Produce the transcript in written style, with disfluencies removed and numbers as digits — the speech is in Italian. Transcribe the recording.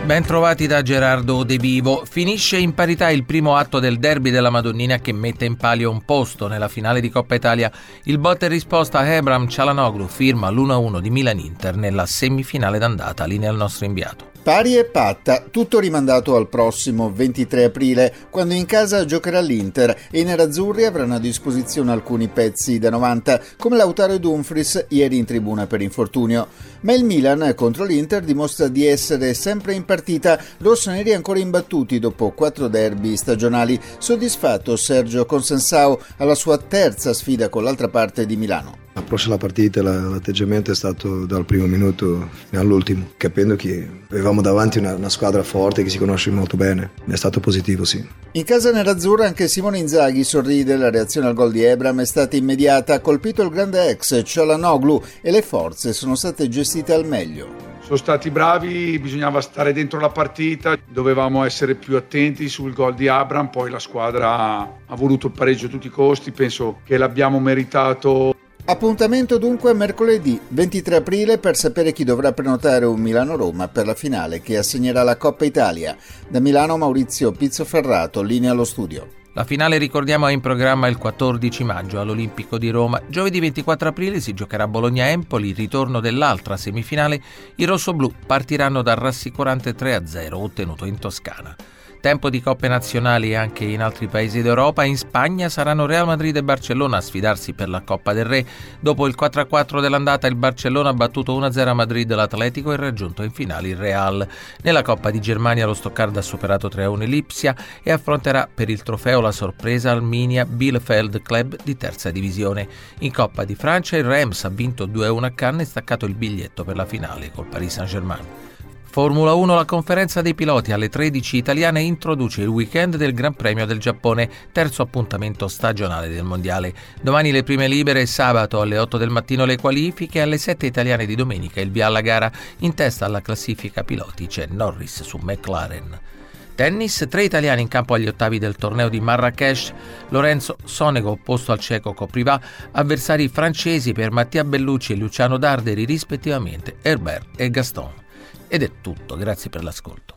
Ben trovati da Gerardo De Vivo. Finisce in parità il primo atto del derby della Madonnina che mette in palio un posto nella finale di Coppa Italia. Il botta e risposta a Ebram Çalhanoğlu firma l'1-1 di Milan-Inter nella semifinale d'andata. Linea al nostro inviato. Pari e patta, tutto rimandato al prossimo 23 aprile, quando in casa giocherà l'Inter e i nerazzurri avranno a disposizione alcuni pezzi da 90, come Lautaro e Dumfries ieri in tribuna per infortunio. Ma il Milan contro l'Inter dimostra di essere sempre in partita, rossoneri ancora imbattuti dopo 4 derby stagionali. Soddisfatto Sergio Conceição alla sua terza sfida con l'altra parte di Milano. L'approccio alla partita, l'atteggiamento è stato dal primo minuto fino all'ultimo, capendo che avevamo davanti una squadra forte che si conosce molto bene. È stato positivo, sì. In casa nerazzurra anche Simone Inzaghi sorride, la reazione al gol di Ebram è stata immediata, ha colpito il grande ex Çalhanoğlu e le forze sono state gestite al meglio. Sono stati bravi, bisognava stare dentro la partita, dovevamo essere più attenti sul gol di Ebram, poi la squadra ha voluto il pareggio a tutti i costi, penso che l'abbiamo meritato. Appuntamento dunque mercoledì 23 aprile per sapere chi dovrà prenotare un Milano-Roma per la finale che assegnerà la Coppa Italia. Da Milano Maurizio Pizzoferrato, linea allo studio. La finale, ricordiamo, è in programma il 14 maggio all'Olimpico di Roma. Giovedì 24 aprile si giocherà Bologna-Empoli, ritorno dell'altra semifinale. I rossoblù partiranno dal rassicurante 3-0 ottenuto in Toscana. Tempo di coppe nazionali anche in altri paesi d'Europa. In Spagna saranno Real Madrid e Barcellona a sfidarsi per la Coppa del Re. Dopo il 4-4 dell'andata, il Barcellona ha battuto 1-0 a Madrid l'Atletico e raggiunto in finale il Real. Nella Coppa di Germania lo Stoccarda ha superato 3-1 Lipsia e affronterà per il trofeo la sorpresa Arminia Bielefeld Club di terza divisione. In Coppa di Francia il Reims ha vinto 2-1 a Cannes e staccato il biglietto per la finale col Paris Saint-Germain. Formula 1, la conferenza dei piloti alle 13 italiane introduce il weekend del Gran Premio del Giappone, terzo appuntamento stagionale del mondiale. Domani le prime libere, sabato alle 8 del mattino le qualifiche, alle 7 italiane di domenica il via alla gara. In testa alla classifica piloti c'è Norris su McLaren. Tennis, 3 italiani in campo agli ottavi del torneo di Marrakech. Lorenzo Sonego opposto al ceco Kopriva, avversari francesi per Mattia Bellucci e Luciano Darderi rispettivamente, Herbert e Gaston. Ed è tutto, grazie per l'ascolto.